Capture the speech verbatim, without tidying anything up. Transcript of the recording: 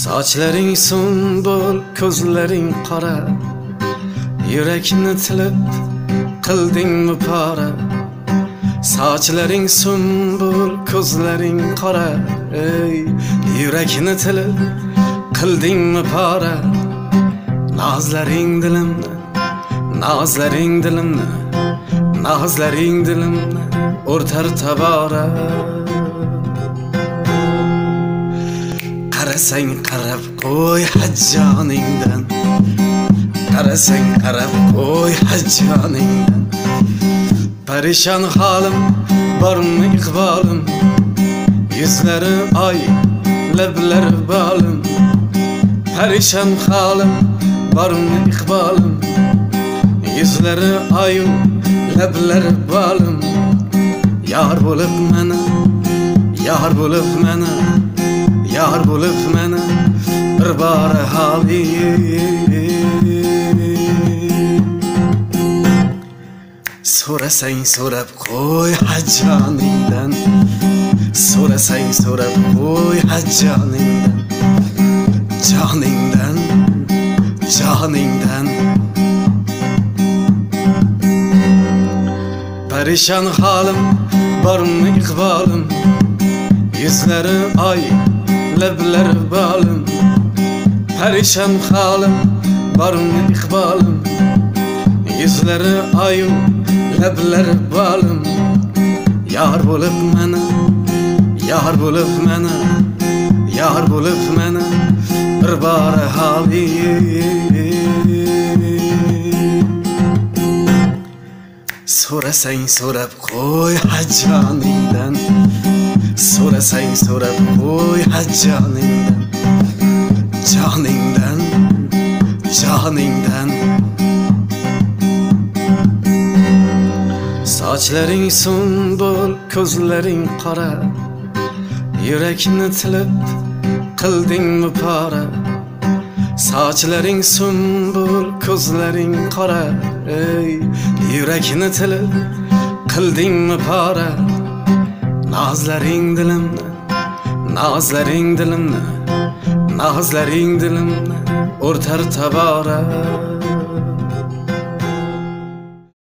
Sochlaring sumbul, ko'zlaring qora, yurakni tilib qildingmi pora. Sochlaring sumbul, ko'zlaring qora, ey, yurakni tilib qildingmi pora. Nazlaring dilimni, nazlaring dilimni, nazlaring dilimni o'rtar tabora. Qarasang qarab qo'y hajjoningdan, qarasang qarab qo'y hajjoningdan. Parishon holim, bormi iqbolim, yuzlari oy, lablari bolim. Parishon holim, bormi iqbolim, yuzlari oy, lablari bolim. Yar bo'lib meni, yar bo'lib meni, yar bo'lib meni bir bora hali. So'rasang so'rab qo'y hajjoningdan, so'rasang so'rab qo'y hajjoningdan, joningdan, joningdan. Parishon holim, bormi iqbolim, yuzlari oy, lablari bolim. Parishon holim, bormi iqbolim, yuzlari oy, lablari bolim. Yar bo'lib meni, yar bo'lib meni, yar bo'lib meni bir bora hali. So'rasang so'rab qo'y hajjoningdan, so'rasang so'rab qo'y hajjoningdan, joningdan, joningdan. Sochlaring sumbul, ko'zlaring qora, yurakni tilib qildingmi pora. Sochlaring sumbul, ko'zlaring qora, ey, yurakni tilib qildingmi pora. Nazlaring dilimni, nazlaring dilimni, nazlaring dilimni o'rtar tabora.